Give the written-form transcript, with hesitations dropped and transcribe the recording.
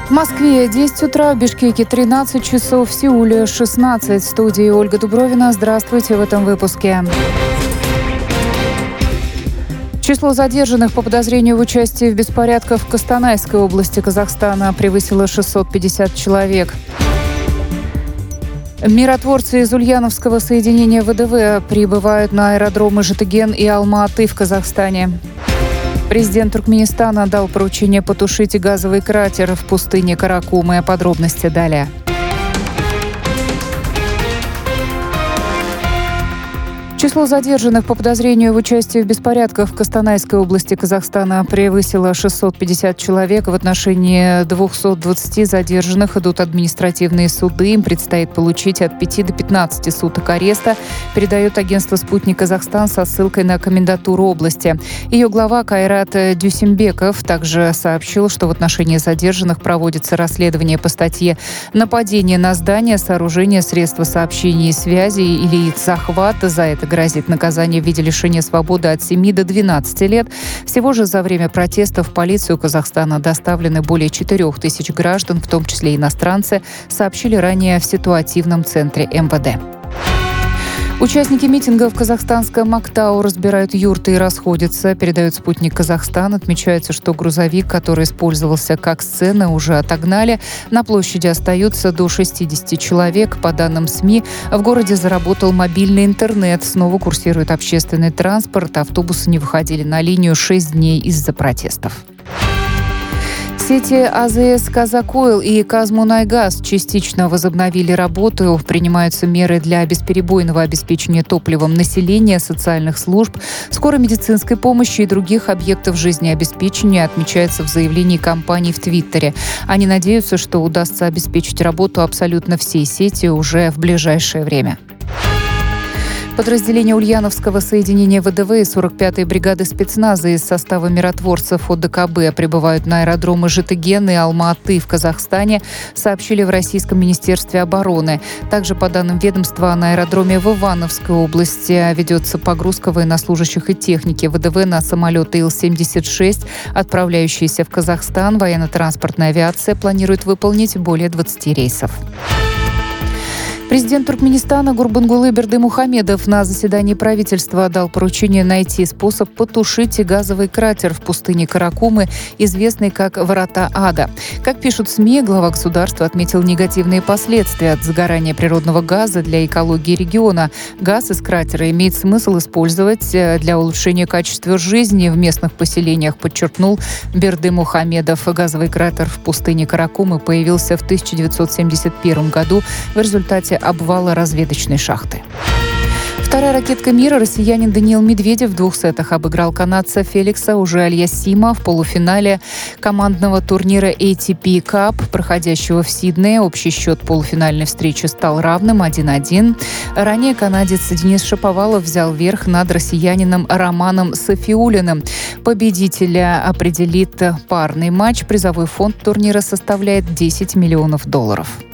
В Москве 10 утра, в Бишкеке 13 часов, в Сеуле 16. В студии Ольга Дубровина. Здравствуйте в этом выпуске. Число задержанных по подозрению в участии в беспорядках в Костанайской области Казахстана превысило 650 человек. Миротворцы из Ульяновского соединения ВДВ прибывают на аэродромы Житыген и Алма-Аты в Казахстане. Президент Туркменистана дал поручение потушить газовый кратер в пустыне Каракумы. Подробности далее. Число задержанных по подозрению в участии в беспорядках в Костанайской области Казахстана превысило 650 человек. В отношении 220 задержанных идут административные суды. Им предстоит получить от 5 до 15 суток ареста, передает агентство «Спутник Казахстан» со ссылкой на комендатуру области. Ее глава Кайрат Дюсембеков также сообщил, что в отношении задержанных проводится расследование по статье «Нападение на здание, сооружение, средства сообщения и связи или захват». За это грозит наказание в виде лишения свободы от 7 до 12 лет. Всего же за время протестов в полицию Казахстана доставлены более 4000 граждан, в том числе иностранцы, сообщили ранее в ситуативном центре МВД. Участники митинга в казахстанском Актау разбирают юрты и расходятся, передает «Спутник Казахстан». Отмечается, что грузовик, который использовался как сцена, уже отогнали. На площади остаются до 60 человек. По данным СМИ, в городе заработал мобильный интернет. Снова курсирует общественный транспорт. Автобусы не выходили на линию 6 дней из-за протестов. Сети АЗС «Казакойл» и «Казмунайгаз» частично возобновили работу. Принимаются меры для бесперебойного обеспечения топливом населения, социальных служб, скорой медицинской помощи и других объектов жизнеобеспечения, отмечается в заявлении компании в Твиттере. Они надеются, что удастся обеспечить работу абсолютно всей сети уже в ближайшее время. Подразделения Ульяновского соединения ВДВ и 45-й бригады спецназа из состава миротворцев ОДКБ прибывают на аэродромы Житыген и Алма-Аты в Казахстане, сообщили в Российском министерстве обороны. Также, по данным ведомства, на аэродроме в Ивановской области ведется погрузка военнослужащих и техники ВДВ на самолеты Ил-76, отправляющиеся в Казахстан. Военно-транспортная авиация планирует выполнить более 20 рейсов. Президент Туркменистана Гурбангулы Бердымухамедов на заседании правительства дал поручение найти способ потушить газовый кратер в пустыне Каракумы, известный как «Врата Ада». Как пишут СМИ, глава государства отметил негативные последствия от загорания природного газа для экологии региона. Газ из кратера имеет смысл использовать для улучшения качества жизни в местных поселениях, подчеркнул Бердымухамедов. Газовый кратер в пустыне Каракумы появился в 1971 году в результате обвала разведочной шахты. Вторая ракетка мира, россиянин Даниил Медведев в 2 сетах обыграл канадца Феликса Ужи-Альясима в полуфинале командного турнира ATP Cup, проходящего в Сиднее. Общий счет полуфинальной встречи стал равным 1-1. Ранее канадец Денис Шаповалов взял верх над россиянином Романом Сафиуллиным. Победителя определит парный матч. Призовой фонд турнира составляет $10 миллионов.